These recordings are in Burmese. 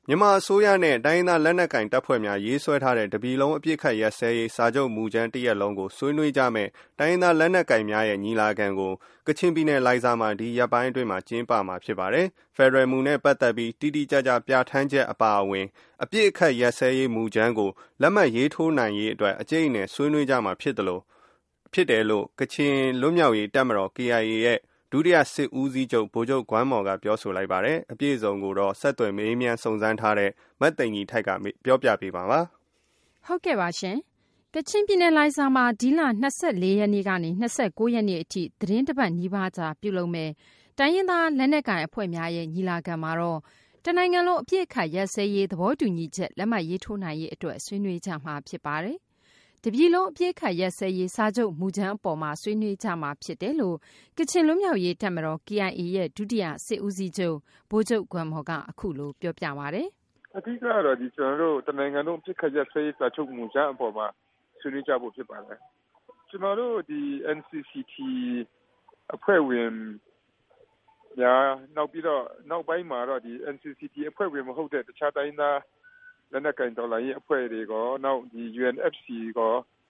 မြန်မာအစိုးရနဲ့တိုင်းရင်းသားလက်နက်ကိုင်တပ်ဖွဲ့များရေးဆွဲထားတဲ့တပြည်လုံးအပြစ်ခတ်ရပ်စဲရေးစာချုပ်မူကြမ်းတစ်ရပ်လုံးကိုဆွေးနွေးကြမယ်တိုင်းရင်းသားလက်နက်ကိုင်များရဲ့ညီလာခံကိုကချင်ပြည်နယ်လိုင်ဇာမှာဒီရက်ပိုင်းအတွင်းမှာကျင်းပမှာဖြစ်ပါတယ်။ဖက်ဒရယ်မူနဲ့ပတ်သက်ပြီးတိတိကျကျပြဋ္ဌာန်းချက်အပါအဝင်အပြစ်အခတ်ရပ်စဲရေးမူကြမ်းကိုလက်မှတ်ရေးထိုးနိုင်ရေးအတွက်အကျိတ်အနယ်ဆွေးနွေးကြမှာဖြစ်တယ်လို့ကချင်လွတ်မြောက်ရေးတပ်မတော် KIA ရဲ့ဒုတိယစစ်ဦးစီးချုပ်ဗိုလ်ချုပ်ဂွမ်းမော်ကပြောဆိုလိုက်ပါတယ်။အပြည့်အစုံကိုတော့ဆက်သွယ်မေးမြန်းစုံစမ်းထားတဲ့မတ်သိန်ကြီးထိုက်ကပြောပြပေးပါမယ်။ဟုတ်ကဲ့ပါရှင်။ကချင်ပြည်နယ်လိုင်ဇာမှာဒီလ24ရက်နေ့ကနေ29ရက်နေ့အထိသတင်းတပတ်နီးပါးကြာပြုလုပ်မယ်တိုင်းရင်းသားလက်နက်ကိုင်အဖွဲ့များရဲ့ညီလာခံမှာတော့တနိုင်ငံလုံးအပြည့်အခတ်ရပ်စဲရေးသဘောတူညီချက်လက်မှတ်ရေးထိုးနိုင်ရေးအတွက်ဆွေးနွေးကြမှာဖြစ်ပါတယ်။တပြည်လုံးအပြည့်အခတ်ရပ်စဲရေးစာချုပ်မူကြမ်းအပေါ်မှာဆွေးနွေးကြမှာဖြစ်တယ်လို့ကချင်လွတ်မြောက်ရေးတပ်မတော် KIA ရဲ့ဒုတိယစစ်ဦးစီးချုပ်ဗိုလ်ချုပ်ဂွမ်းမော်ကအခုလိုပြောပြပါတယ်။အဓိကတော့ကျွန်တော်တို့တနိုင်ငံလုံးအပြည့်အခတ်ရပ်စဲရေးစာချုပ်မူကြမ်းအပေါ်မှာဆွေးနွေးကြဖို့ဖြစ်ပါတယ်။ကျွန်တော်တို့ဒီ NCCT အဖွဲ့ဝင်များနောက်ပြီးတော့နောက်ပိုင်းမှာတော့ဒီ NCCT အဖွဲ့ဝင်မဟုတ်တဲ့တခြားတိုင်းသားလက်နက်ကင်တော်လှန်ရေးအဖွဲ့တွေကနောက်ဒီ UNFC က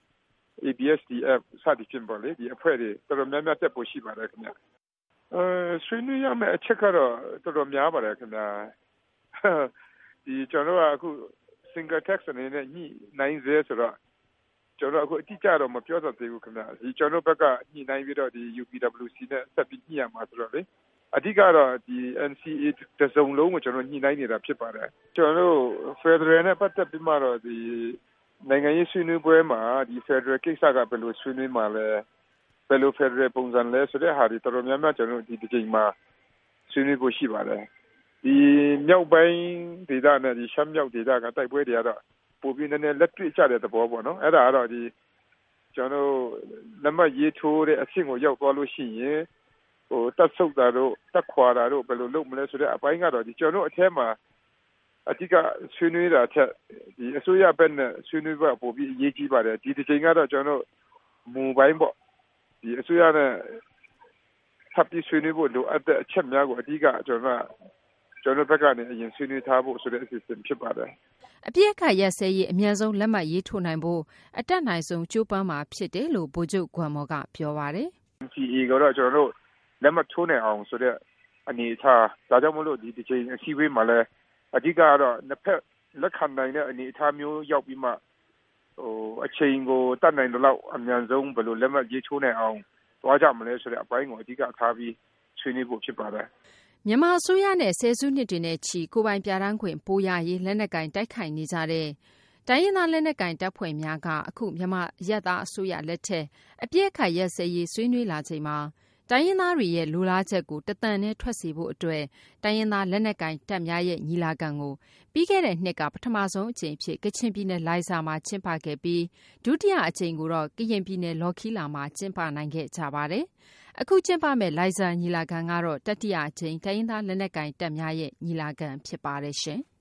ABSDF စသဖြင့်ပေါ့လေဒီအဖွဲ့တွေတော်တော်များများတက်ဖို့ရှိပါတယ်ခင်ဗျ။ဆွေးနွေးရမယ့်အချက်ကတော့တော်တော်များပါတယ်ခင်ဗျာ။ဒီကျွန်တော်တို့ကအခု single tax အနေနဲ့ညှိနှိုင်းစေဆိုတော့ကျွန်တော်အခုအတိအကျတော့မပြောတတ်သေးဘူးခင်ဗျာ။ဒီကျွန်တော်ဘက်ကညှိနှိုင်းပြီးတော့ဒီ UPWC နဲ့ဆက်ပြီးညှိရမှာဆိုတော့လေအဓိကတော့ဒီ NCA တစုံလုံးကိုကျွန်တော်ညှိနှိုင်းနေတာဖြစ်ပါတယ်ကျွန်တော်တို့ Federal နဲ့ပတ်သက်ပြီးမှတော့ဒီနိုင်ငံရေးဆွေးနွေးပွဲမှာဒီ Federal ကိစ္စကဘယ်လိုဆွေးနွေးမှာလဲဘယ်လို Federal ပုံစံလဲဆိုတဲ့ဟာဒီတော်တော်များများကျွန်တော်တို့ဒီချိန်မှာဆွေးနွေးဖို့ရှိပါတယ်ဒီမြောက်ပိုင်းဒေသနဲ့ဒီရှမ်းမြောက်ဒေသကတိုက်ပွဲတွေကတော့ပိုပြီးနည်းနည်းလက်တွေ့ကျတဲ့သဘောပေါ့နော်အဲ့ဒါကတော့ဒီကျွန်တော်လက်မှတ်ရေးထိုးတဲ့အဆင့်ကိုရောက်သွားလို့ရှိရင်တက်ဆုပ်တာတို့တက်ခွာတာတို့ဘယ်လိုလုပ်မလဲဆိုတဲ့အပိုင်းကတော့ဒီကျွန်တော်အထက်မှာအဓိကဆွေးနွေးတာချက်ဒီအစိုးရဘက်နဲ့ဆွေးနွေးဖို့ပိုပြီးအရေးကြီးပါတယ်ဒီတစ်ချိန်ကတော့ကျွန်တော်မူပိုင်းပေါ့ဒီအစိုးရနဲ့ထပ်ပြီးဆွေးနွေးဖို့လိုအပ်တဲ့အချက်များကိုအဓိကကျွန်တော်ဘက်ကနေအရင်ဆွေးနွေးထားဖို့ဆိုတဲ့အစီအစဉ်ဖြစ်ပါတယ်အပြည့်အခါရက်စဲရေးအမြန်ဆုံးလက်မှတ်ရေးထိုးနိုင်ဖို့အတက်နိုင်ဆုံးကြိုးပမ်းမှာဖြစ်တယ်လို့ဗိုလ်ချုပ်ဂွမ်းမော်ကပြောပါတယ် NCA ကတော့ကျွန်တော်တို့လက်မှတ်ထိုးနိုင်အောင်ဆိုတဲ့အနေအထားဒါကြောင့်မလို့ဒီတစ်ချိန်အစည်းအဝေးမှာလည်းအဓိကကတော့နှစ်ဖက်လက်ခံနိုင်တဲ့အနေအထားမျိုးရောက်ပြီးမှအချိန်ကိုတတ်နိုင်တော့အမြန်ဆုံးဘယ်လိုလက်မှတ်ရေးထိုးနိုင်အောင်တွားကြမလဲဆိုတဲ့အပိုင်းကိုအဓိကထားပြီးဆွေးနွေးဖို့ဖြစ်ပါတယ်မြန်မာအစိုးရနဲ့ဆယ်စုနှစ်တွေနဲ့ချီကိုပိုင်ပြဋ္ဌာန်းခွင့်ပိုရရေးလက်နက်ကင်တိုက်ခိုက်နေကြတဲ့တိုင်းရင်းသားလက်နက်ကင်တပ်ဖွဲ့များကအခုမြန်မာရက်သားအစိုးရလက်ထက်အပြည့်အခါရက်စဲရေးဆွေးနွေးလာချိန်မှာတိုင်းရင်းသားတွေရဲ့လိုလားချက်ကိုတသံနဲ့ထွက်စေဖို့အတွက်တိုင်းရင်းသားလက်နက်ကင်တပ်များရဲ့ညီလာခံကိုပြီးခဲ့တဲ့နှစ်ကပထမဆုံးအကြိမ်ဖြစ်ကချင်ပြည်နယ်လိုင်ဇာမှာကျင်းပခဲ့ပြီးဒုတိယအကြိမ်ကိုတော့ကရင်ပြည်နယ်လော်ခီလာမှာကျင်းပနိုင်ခဲ့ကြပါတယ်။အခုကျင်းပမဲ့လိုင်ဇာညီလာခံကတော့တတိယအကြိမ်တိုင်းရင်းသားလက်နက်ကင်တပ်များရဲ့ညီလာခံဖြစ်ပါတယ်ရှင်။